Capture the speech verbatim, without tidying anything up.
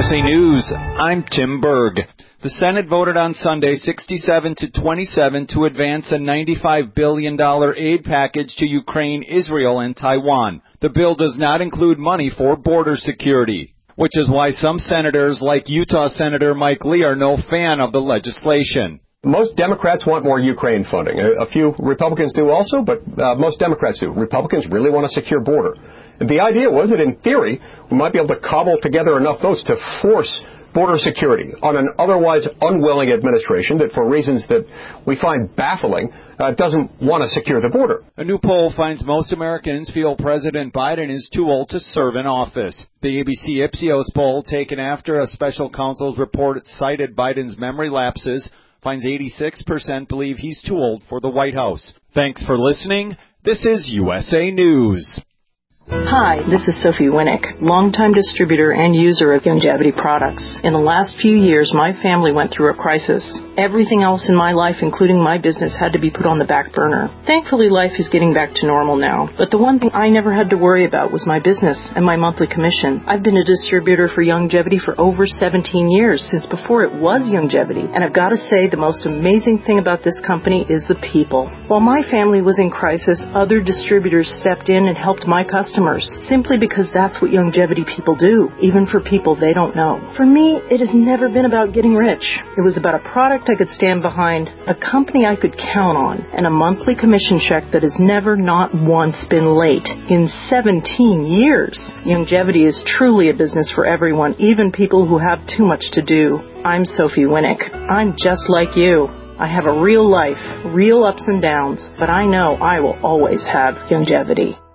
S A News, I'm Tim Berg. The Senate voted on Sunday sixty-seven to twenty-seven to advance a ninety-five billion dollars aid package to Ukraine, Israel, and Taiwan. The bill does not include money for border security, which is why some senators, like Utah Senator Mike Lee, are no fan of the legislation. Most Democrats want more Ukraine funding. A few Republicans do also, but uh, most Democrats do. Republicans really want a secure border. And the idea was that, in theory, we might be able to cobble together enough votes to force border security on an otherwise unwilling administration that, for reasons that we find baffling, uh, doesn't want to secure the border. A new poll finds most Americans feel President Biden is too old to serve in office. The A B C Ipsos poll, taken after a special counsel's report cited Biden's memory lapses, finds eighty-six percent believe he's too old for the White House. Thanks for listening. This is U S A News. Hi, this is Sophie Winnick, longtime distributor and user of Youngevity products. In the last few years, my family went through a crisis. Everything else in my life, including my business, had to be put on the back burner. Thankfully, life is getting back to normal now. But the one thing I never had to worry about was my business and my monthly commission. I've been a distributor for Youngevity for over seventeen years, since before it was Youngevity. And I've got to say, the most amazing thing about this company is the people. While my family was in crisis, other distributors stepped in and helped my customers. Simply because that's what Youngevity people do, even for people they don't know. For me, it has never been about getting rich. It was about a product I could stand behind, a company I could count on, and a monthly commission check that has never, not once, been late in seventeen years. Youngevity is truly a business for everyone, even people who have too much to do. I'm Sophie Winnick. I'm just like you. I have a real life, real ups and downs, but I know I will always have Youngevity.